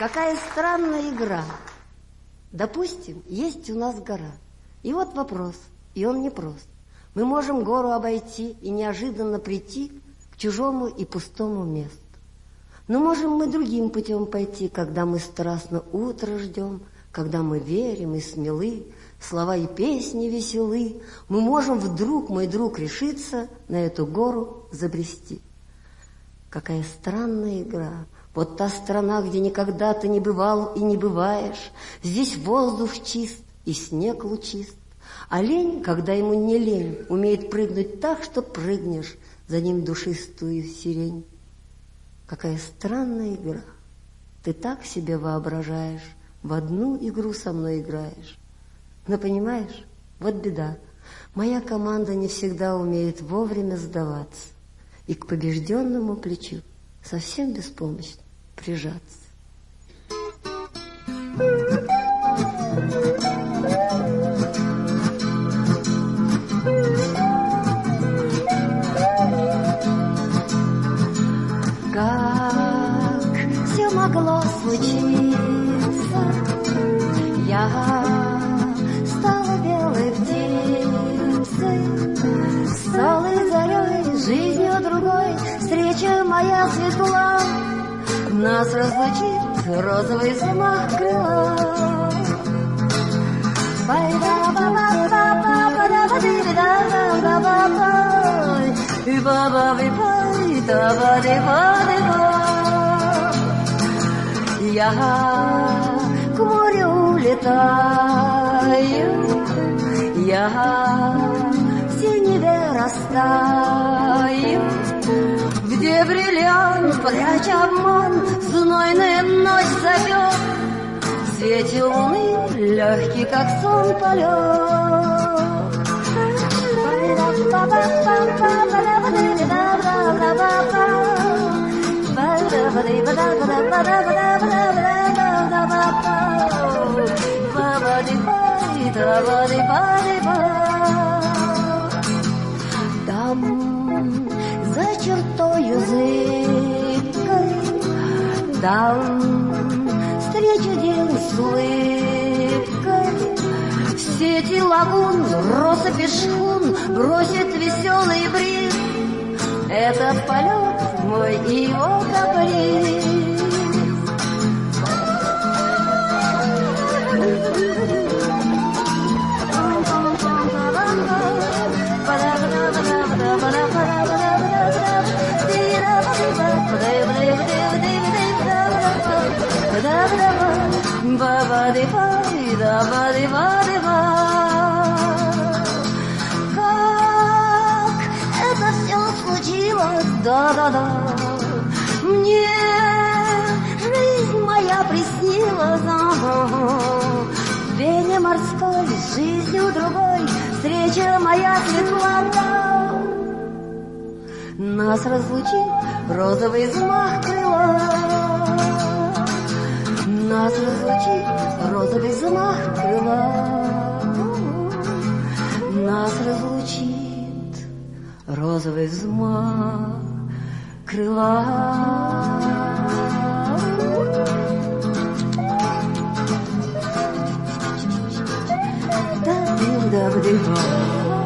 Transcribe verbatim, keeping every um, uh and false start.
Какая странная игра. Допустим, есть у нас гора. И вот вопрос, и он непрост. Мы можем гору обойти и неожиданно прийти к чужому и пустому месту. Но можем мы другим путем пойти, когда мы страстно утро ждем, когда мы верим и смелы, слова и песни веселы. Мы можем вдруг, мой друг, решиться на эту гору забрести. Какая странная игра. Вот та страна, где никогда ты не бывал и не бываешь. Здесь воздух чист и снег лучист. А лень, когда ему не лень, умеет прыгнуть так, что прыгнешь за ним душистую сирень. Какая странная игра. Ты так себе воображаешь, в одну игру со мной играешь. Но понимаешь, вот беда. Моя команда не всегда умеет вовремя сдаваться и к побежденному плечу совсем беспомощно прижаться. Как все могло случиться, я стала белой птицей, стала зарей, жизнью другой, встреча моя светла, нас разлучит розовый взмах крыла. Я к морю улетаю, я в синеве растаю, где бриллиант, пряча обман, знойная ночь зовет, в свете луны легкий, как сон, полет. Там, за чертою зыбкой, там встречу день с улыбкой. В сети лагун, россыпи шхун бросит веселый бриз. Этот полет мой и его каприз. Как это все случилось, да-да-да, мне жизнь моя приснилась, ага. В пене морской, с жизнью другой, встреча моя светла. Нас разлучит розовый взмах крыла. Нас разлучит розовый взмах крыла. Нас разлучит розовый взмах крыла. Да-да-да-да-да.